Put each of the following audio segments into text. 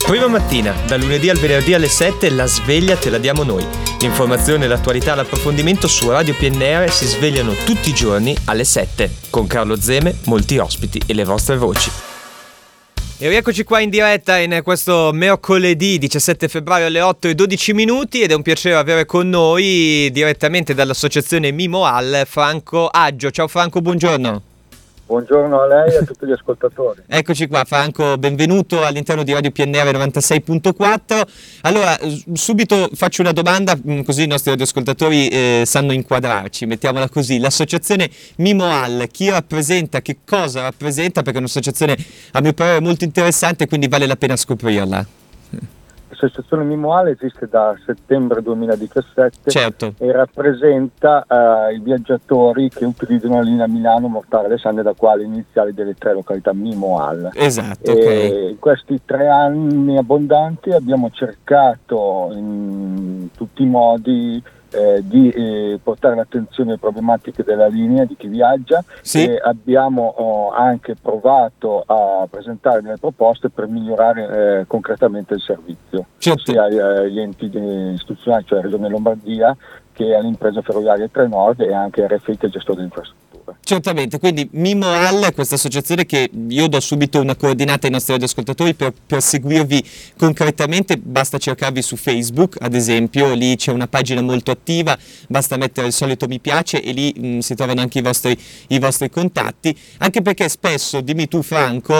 Prima mattina, da lunedì al venerdì alle 7, la sveglia te la diamo noi. L'informazione, l'attualità, l'approfondimento su Radio PNR si svegliano tutti i giorni alle 7. Con Carlo Zeme, molti ospiti e le vostre voci. E rieccoci qua in diretta in questo mercoledì 17 febbraio alle 8:12 ed è un piacere avere con noi direttamente dall'associazione Mimoal Franco Aggio. Ciao Franco, buongiorno. Buongiorno a lei e a tutti gli ascoltatori. Eccoci qua Franco, benvenuto all'interno di Radio PNR 96.4. Allora, subito faccio una domanda così i nostri radioascoltatori sanno inquadrarci, mettiamola così. L'associazione Mimoal, chi rappresenta, che cosa rappresenta? Perché è un'associazione a mio parere molto interessante, quindi vale la pena scoprirla. L'associazione Mimoal esiste da settembre 2017 Certo. E rappresenta i viaggiatori che utilizzano la linea Milano-Mortara-Alessandria, da quale iniziali delle 3 località Mimoal. Esatto, ok. In questi 3 anni abbondanti abbiamo cercato in tutti i modi di portare l'attenzione alle problematiche della linea, di chi viaggia, sì. E abbiamo anche provato a presentare delle proposte per migliorare concretamente il servizio, certo. Sia agli enti istituzionali, cioè Regione Lombardia, che all'impresa ferroviaria Trenord e anche a RFI, che è il gestore dell'infrastruttura. Certamente, quindi Mimoal è questa associazione che io do subito una coordinata ai nostri radioascoltatori per seguirvi concretamente. Basta cercarvi su Facebook, ad esempio, lì c'è una pagina molto attiva, basta mettere il solito mi piace e lì si trovano anche i vostri contatti, anche perché spesso, dimmi tu Franco,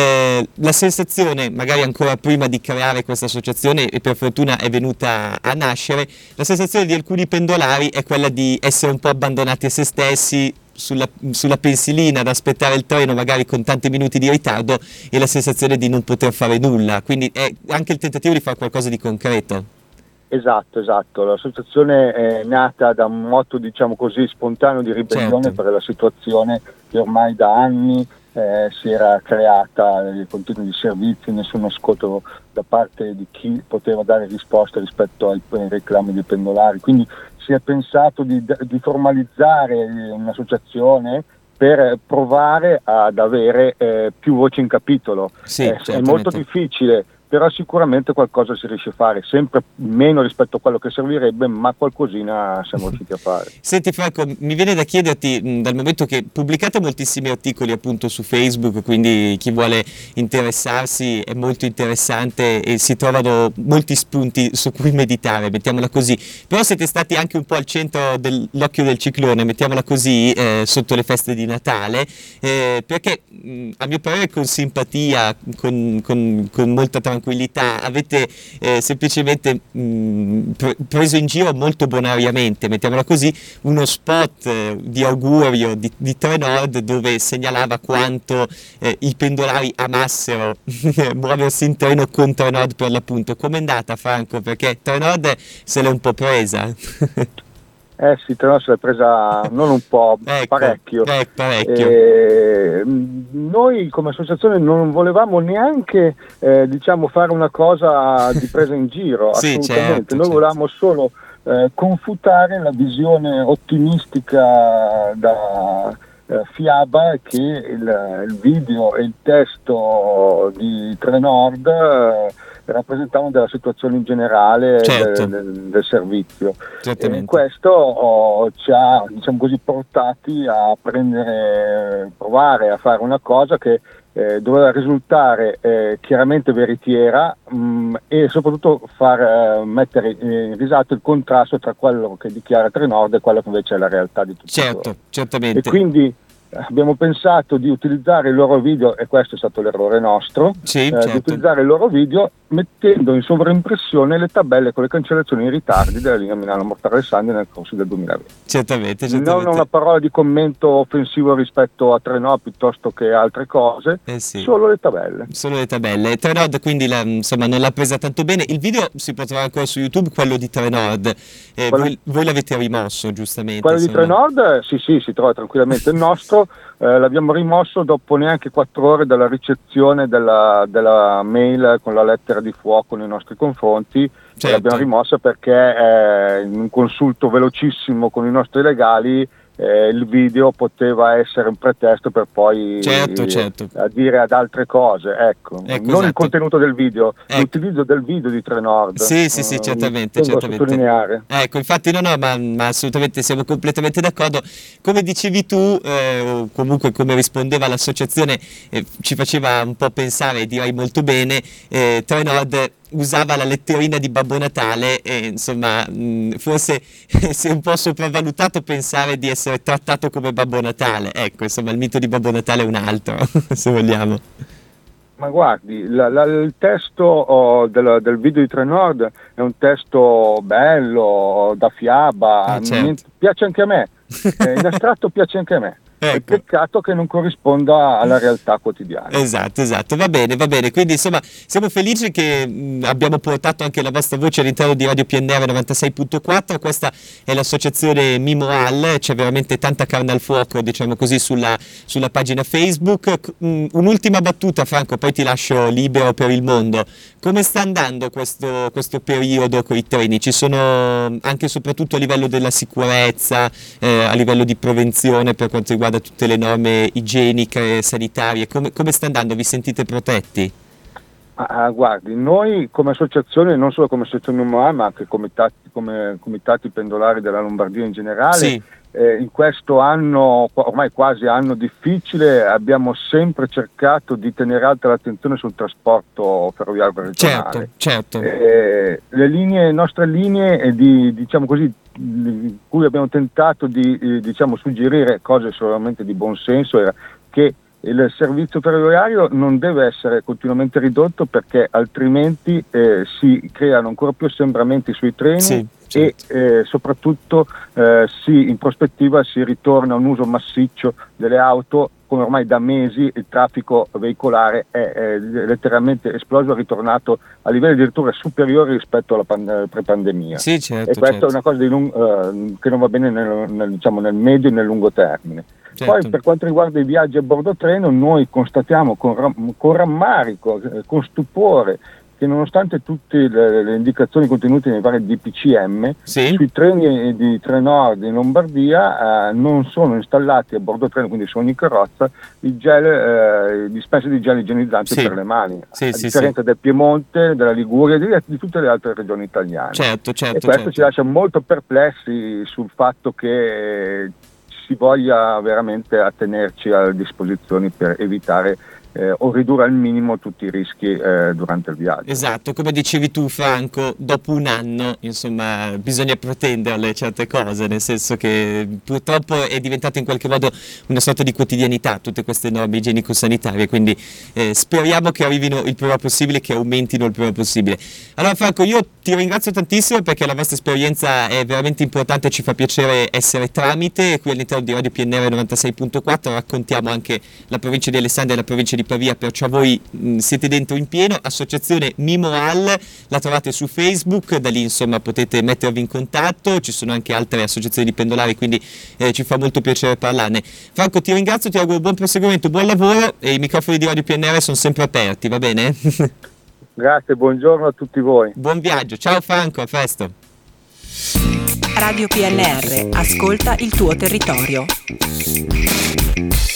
la sensazione, magari ancora prima di creare questa associazione, e per fortuna è venuta a nascere, la sensazione di alcuni pendolari è quella di essere un po' abbandonati a se stessi sulla pensilina, ad aspettare il treno magari con tanti minuti di ritardo, e la sensazione di non poter fare nulla, quindi è anche il tentativo di fare qualcosa di concreto. Esatto, l'associazione è nata da un motto, diciamo così, spontaneo di ribellione, certo, per la situazione che ormai da anni si era creata, i continui servizi, nessuno ascolto da parte di chi poteva dare risposte rispetto ai reclami dei pendolari, quindi si è pensato di formalizzare un'associazione per provare ad avere più voci in capitolo. Sì, è molto difficile, però sicuramente qualcosa si riesce a fare, sempre meno rispetto a quello che servirebbe, ma qualcosina siamo riusciti a fare. Senti Franco, mi viene da chiederti, dal momento che pubblicate moltissimi articoli appunto su Facebook, quindi chi vuole interessarsi è molto interessante e si trovano molti spunti su cui meditare, mettiamola così, però siete stati anche un po' al centro dell'occhio del ciclone, mettiamola così, sotto le feste di Natale, perché a mio parere con simpatia, con molta tranquillità, avete semplicemente preso in giro molto bonariamente, mettiamola così, uno spot di augurio di Trenord dove segnalava quanto i pendolari amassero muoversi in treno con Trenord per l'appunto. Com'è andata Franco? Perché Trenord se l'è un po' presa. Sì, Trenord se l'è presa non un po', parecchio. Noi come associazione non volevamo neanche fare una cosa di presa in giro, sì, assolutamente. Certo, Noi volevamo solo confutare la visione ottimistica da Fiaba che il video e il testo di Trenord rappresentavano della situazione in generale, certo, del servizio. E questo ci ha, diciamo così, portati a provare a fare una cosa che doveva risultare chiaramente veritiera e soprattutto far mettere in risalto il contrasto tra quello che dichiara Trenord e quello che invece è la realtà di tutti. Certo, certamente. E quindi abbiamo pensato di utilizzare il loro video, e questo è stato l'errore nostro, sì, di utilizzare il loro video mettendo in sovraimpressione le tabelle con le cancellazioni e i ritardi della linea Milano-Mortara-Alessandria nel corso del 2020. Certamente. Non una parola di commento offensivo rispetto a Trenord piuttosto che altre cose, sì. Solo le tabelle. Trenord quindi non l'ha presa tanto bene. Il video si può trovare ancora su YouTube, quello di Trenord. Voi l'avete rimosso, giustamente. Quello di Trenord, sì, si trova tranquillamente. Il nostro l'abbiamo rimosso dopo neanche 4 ore dalla ricezione della mail con la lettera di fuoco nei nostri confronti. L'abbiamo rimossa perché in un consulto velocissimo con i nostri legali il video poteva essere un pretesto per poi certo. dire ad altre cose, ecco non esatto. Il contenuto del video, l'utilizzo del video di Trenord. Sì, certamente. Sottolineare. Ecco, infatti ma assolutamente siamo completamente d'accordo. Come dicevi tu, o comunque come rispondeva l'associazione, ci faceva un po' pensare, direi molto bene, Trenord usava la letterina di Babbo Natale e insomma forse si è un po' sopravvalutato pensare di essere trattato come Babbo Natale, ecco, insomma il mito di Babbo Natale è un altro se vogliamo. Ma guardi, il testo del video di Trenord è un testo bello, da fiaba, certo. Piace anche a me, in astratto piace anche a me. È peccato che non corrisponda alla realtà quotidiana. Esatto, va bene, quindi insomma siamo felici che abbiamo portato anche la vostra voce all'interno di Radio PNR 96.4, questa è l'associazione Mimo Al, c'è veramente tanta carne al fuoco, diciamo così, sulla pagina Facebook. Un'ultima battuta, Franco, poi ti lascio libero per il mondo. Come sta andando questo periodo con i treni? Ci sono anche e soprattutto a livello della sicurezza, a livello di prevenzione per quanto riguarda tutte le norme igieniche, sanitarie, come sta andando? Vi sentite protetti? Guardi, noi come associazione, non solo come associazione Mimo Al, ma anche come comitati pendolari della Lombardia in generale, sì. In questo anno, ormai quasi anno difficile, abbiamo sempre cercato di tenere alta l'attenzione sul trasporto ferroviario regionale. Certo. Le nostre linee diciamo così, cui abbiamo tentato di suggerire cose solamente di buon senso, era che il servizio ferroviario non deve essere continuamente ridotto, perché altrimenti si creano ancora più assembramenti sui treni. Sì. Certo. E soprattutto in prospettiva si ritorna a un uso massiccio delle auto, come ormai da mesi il traffico veicolare è letteralmente esploso, è ritornato a livelli addirittura superiori rispetto alla pre-pandemia. Sì, certo, e questa è una cosa che non va bene nel medio e nel lungo termine. Certo. Poi per quanto riguarda i viaggi a bordo treno, noi constatiamo con rammarico, con stupore, che nonostante tutte le indicazioni contenute nei vari DPCM, sì, sui treni di Trenord in Lombardia non sono installati a bordo treno, quindi sono in carrozza, dispense di gel igienizzanti, sì, per le mani, a differenza del Piemonte, della Liguria e di tutte le altre regioni italiane. Certo, e questo ci lascia molto perplessi sul fatto che si voglia veramente attenerci alle disposizioni per evitare o ridurre al minimo tutti i rischi durante il viaggio. Esatto, come dicevi tu, Franco, dopo un anno insomma bisogna protenderle certe cose, nel senso che purtroppo è diventato in qualche modo una sorta di quotidianità tutte queste norme igienico-sanitarie, quindi speriamo che arrivino il prima possibile, che aumentino il prima possibile. Allora Franco, io ti ringrazio tantissimo perché la vostra esperienza è veramente importante, ci fa piacere essere tramite, qui all'interno di Radio PNR 96.4 raccontiamo anche la provincia di Alessandria e la provincia di Pavia, perciò voi siete dentro in pieno. Associazione Mimo Al, la trovate su Facebook, da lì insomma potete mettervi in contatto, ci sono anche altre associazioni di pendolari, quindi ci fa molto piacere parlarne. Franco, ti ringrazio, ti auguro buon proseguimento, buon lavoro, e i microfoni di Radio PNR sono sempre aperti, va bene? Grazie, buongiorno a tutti voi. Buon viaggio, ciao Franco, a presto. Radio PNR, ascolta il tuo territorio.